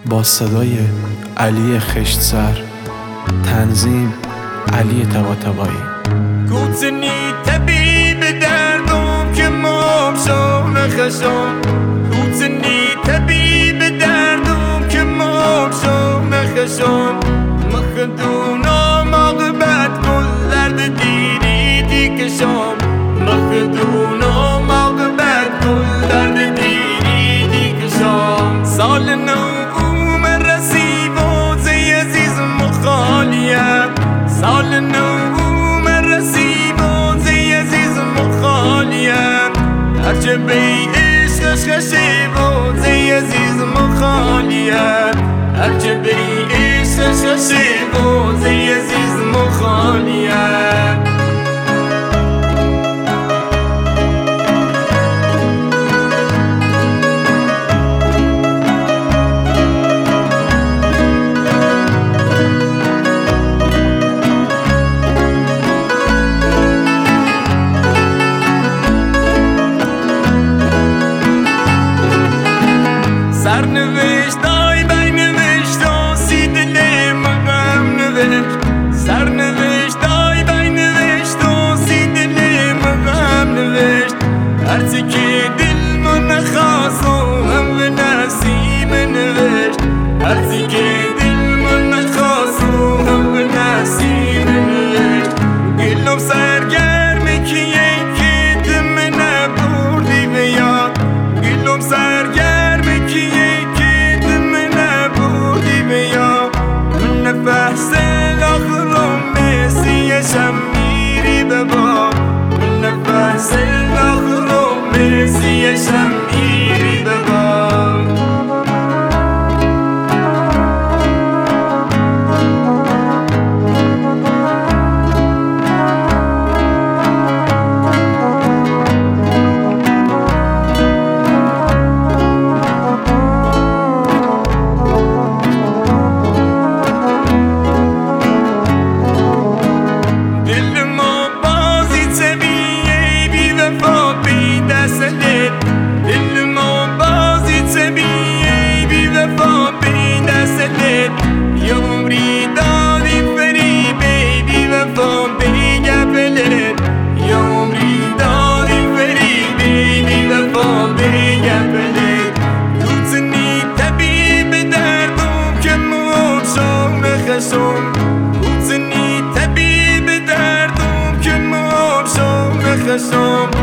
با صدای علی خشتسر، تنظیم علی طباطبایی. گوتنی طبیب دردم که مابشان خشم، گوتنی طبیب دردم که مابشان خشم، مخدونا مغبت کل درد دیری دیکشم، مخدونا مغبت کل درد دیری دیکشم. سال نو رسی بازی عزیز مخالیم، سال نو رسی بازی عزیز مخالیم، هرچه بی عشقش خشی بازی عزیز مخالیم، هرچه بی عشقش خشی بازی عزیز مخالیم. سرنوشت آی بی نوشت آسی دلم غم نوشت، سرنوشت آی بی نوشت آسی دلم غم نوشت، هرچی که دل من نخواست هم به نصیب نوشت، هرچی که دل من نخواست هم به نصیب نوشت. گلم سرگرمه که یکی دم نبردی به یاد، گلم سرگرمه که یکی دم نبردی به یاد، من نفس آخرم مسیحشم میری به باب، من نفس آخرم مسیحشم میری به باب. گوتنی طبیب دردم که مابشان خشم،